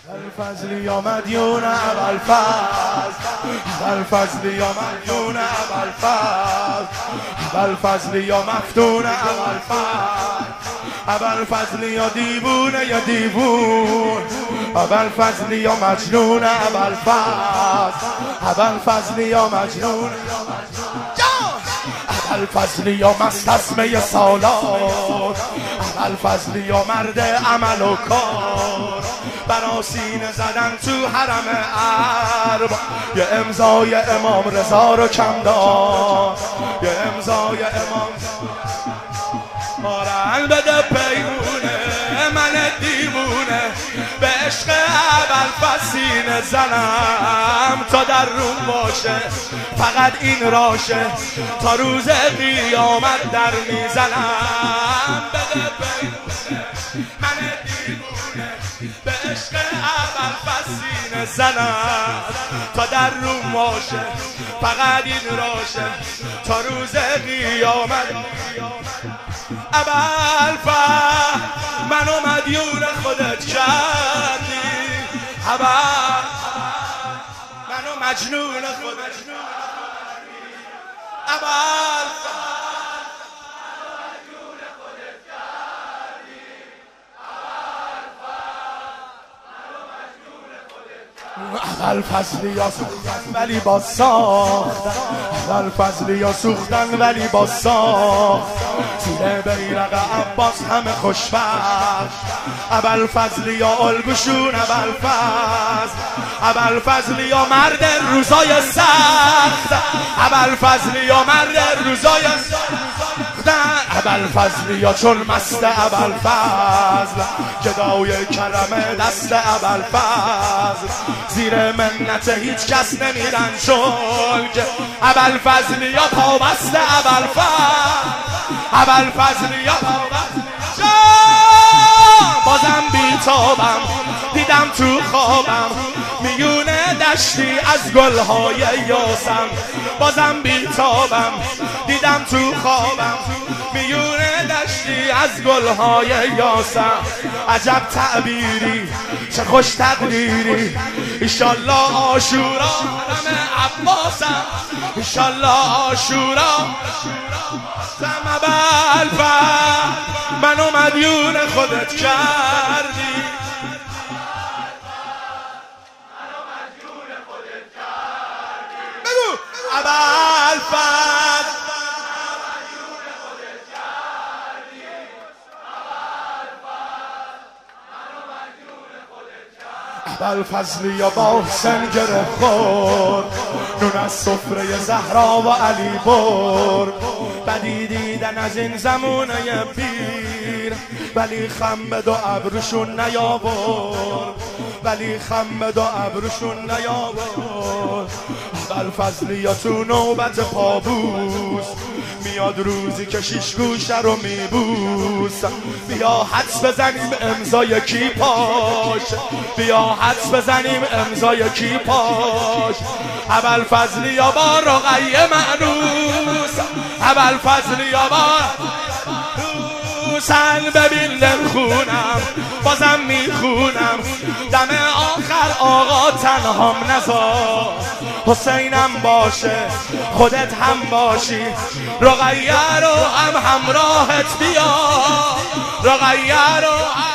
ابوالفضل یا مدیون ابوالفضل، ابوالفضل یا مدیون ابوالفضل، ابوالفضل یا مفتون ابوالفضل، ابوالفضل یا دیوونه یا دیوون، ابوالفضل یا مجنون ابوالفضل، ابوالفضل یا مجنون، ابوالفضل یا مستسمه سالار، ابوالفضل یا مرد عمل و کار، برا سینه زدن تو حرم ارباب، یه امضای امام رضا رو کم داد، یه امضای امام مارن بده پیمونه من دیوونه، به عشق ابوالفضل سینه زنم تا در روم باشه، فقط این راشه تا روز قیامت در میزنم، بده پیمونه من دیوونه، به عشق ابوالفضل سینه زنم تا در روم باشه، فقط این راشه تا روز قیامت. ابوالفضل منو مدیون خودت کردی، منو مجنون خودت کردی، ابوالفضل ابوالفضل یا سوختن ولی با ساختن، ابوالفضل یا سوختن ولی با ساخت، زیر بیرق عباس همه خوشبخت، ابوالفضل یا الگوشون ابوالفضل، ابوالفضل یا مرد روزای سخت، ابوالفضل یا مرد روزای سخت، ابوالفضل یا چون مست ابوالفضل، گدای کرم دست ابوالفضل، زیر منت هیچ کس نمیرن چون که ابوالفضل یا پابست ابوالفضل، ابوالفضل یا پابست، بازم بیتابم دیدم تو خوابم میونه دشتی از گلهای یاسم، بازم بیتابم دیدم تو خوابم میونه دشتی از گلهای یاسم، عجب تعبیری چه خوش تقدیری، ایشالله عاشورا همه عباسم، ایشالله عاشورا زم ابوالفضل منو مدیون خودت کردی، بگو ابوالفضل ابوالفضل یا با سنجر خور، نون از سفره زهرا و علی برد، بدی دیدن از این زمونه پیر، ولی خم به دو ابروشون نیاورد، ولی خم به دو ابروشون نیاورد، ابوالفضل یا تو نوبت پابوس، میاد روزی که شیش گوشه رو میبوس، بیا حدس بزنیم امضای کی پاش، بیا حدس بزنیم امضای کی پاش، ابوالفضل یا با رقیه معنوس، ابوالفضل یا با سن ببین لنخونم بازم میخونم، دم آخر آقا تنهام نذار، حسینم باشه خودت هم باشی، رقیه رو هم همراهت بیا، رقیه رو